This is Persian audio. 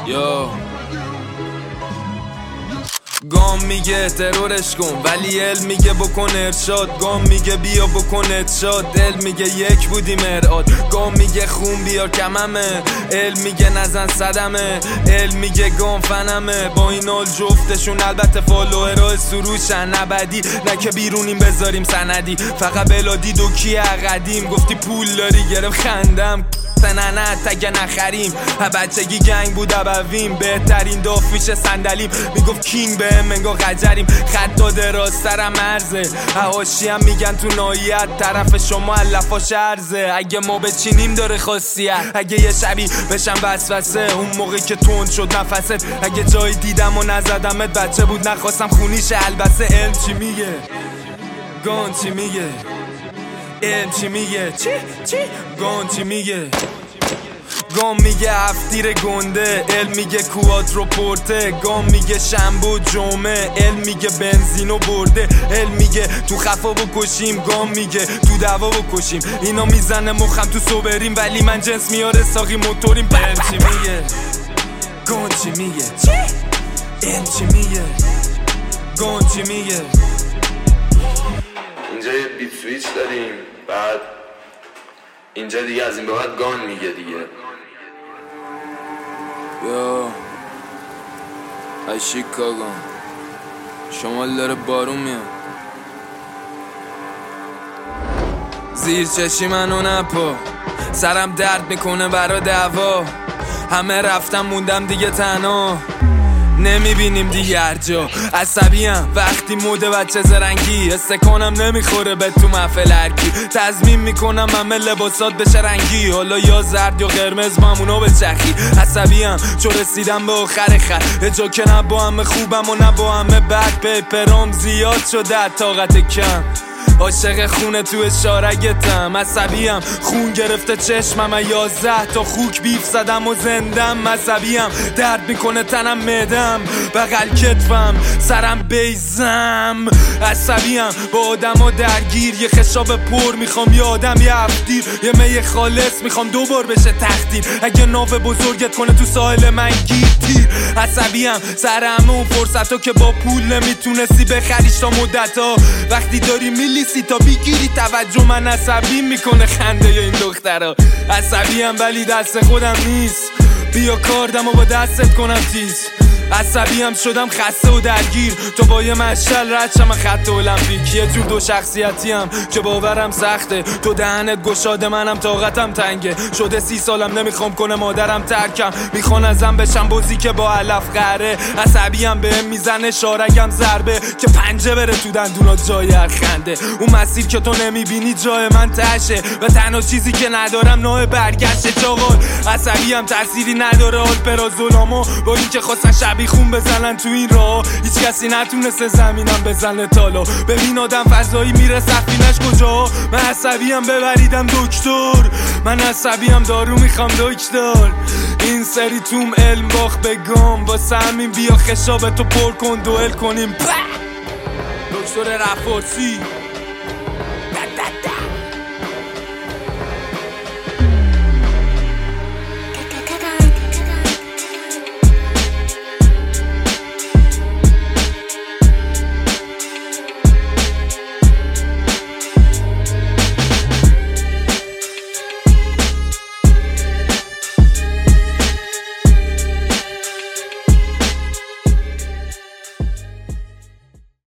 یا گام میگه ترورش کن ولی علم میگه بکن ارشاد. گام میگه بیا بکن ارشاد. دل میگه یک بودیم ارعاد. گام میگه خون بیار کممه. علم میگه نزن صدمه. علم میگه گام فنمه. با این حال جفتشون البته فالوورای سروشن ابدی. نه که بیرونیم بذاریم سندی. فقط بلادی دو کیه قدیم. گفتی پول داری گرفت خندم نه تگه نخریم. بچگی گنگ بود ابویم. بهترین داف میشه صندلیم. میگفت کینگ به منگا قجریم. خطا دراسترم مرزه. حواشی هم میگن تو نایت طرف شما علفا شرزه. اگه ما بچینیم داره خاصیت. اگه یه شبی بشم وسوسه اون موقع که تند شد نفست. اگه جایی دیدم و نزدمت بچه بود نخواستم خونیش البسه. علم چی میگه؟ گان چی میگه؟ علم چی میگه؟ چی؟ گان چی میگه؟ گام میگه هفتیر گنده. علم میگه کوادروپورته. گام میگه شنبه جمعه. علم میگه بنزینو برده. علم میگه تو خفا بکشیم. گام میگه تو دوا بکشیم. اینا میزنه مخم تو صبریم ولی من جنس میاره ساقی موتوریم. علم چی میگه؟ گان چی میگه؟ علم چی میگه؟ گان چی میگه؟ اینجا یه بیت سویچ داریم. بعد اینجا دیگه از این به بعد گان میگه دیگه. یا ای شیکاگو شمال داره بارون میاد. زیر چشی منو نپا. سرم درد میکنه برا دعوا. همه رفتم موندم دیگه تنها. نمیبینیم دیگه هر جا. عصبیم وقتی موده بچه زرنگی. استکانم نمیخوره به تو محفل هرکی. تضمین میکنم همه لباسات بشه رنگی. حالا یا زرد یا قرمز مامونو به چخی. عصبیم چون رسیدم به آخر خط. یه جا که نه با همه خوبم و نه با همه بد. پیپرام زیاد شده طاقت کم. عاشق خونه تو اشارگتم. عصبیم خون گرفته چشمم. 11 تا خوک بیف زدم و زندم. عصبیم درد میکنه تنم معدم بغل کتفم سرم بیزم. عصبیم با آدم ها درگیر. یه خشاب پر میخوام یه آدم یه هفتیر. یه می خالص میخوام دوبار بشه تخدیر. اگه ناو بزرگت کنه تو ساحل من گیر تیر. عصبیم سر همه اون فرصتو که با پول نمیتونستی بخریش تا مدت ها. وقتی داری میلیسی تا بگیری توجه من عصبی میکنه خنده این دخترها. عصبیم ولی دست خودم نیست. بیا کاردم و با دستت کنم تیز. عصبیم شدم خسته و درگیر. تو با یه مشعل رد شم خط المپیک. یه جور دو شخصیتیم که باورم سخته. تو دهنت گشاده منم طاقتم تنگه. شده 30 سالم نمیخوام کنه مادرم ترکم. میخوان ازم بشم بازی که با علف قهره. عصبیم بهم میزنه شارگم ضربه که پنجه بره تو دندونات جای هر خنده. اون مسیر که تو نمیبینی جای من تشه. و تنها چیزی که ندارم نوع برگشته چاقال. عصبیم تأثیری نداره حال پرازولامو. با این که خواستن خون بزنن تو این راه. هیچ کسی نتونسته زمینم بزنه تالا. ببین آدم فضایی میره سفینش کجا. من عصبیم ببریدم دکتر. من عصبیم دارو میخوام دکتر. این سری توم علم باخ بگم. واسه همین بیا خشابتو پر کن دوئل کنیم. دکتر رفاسی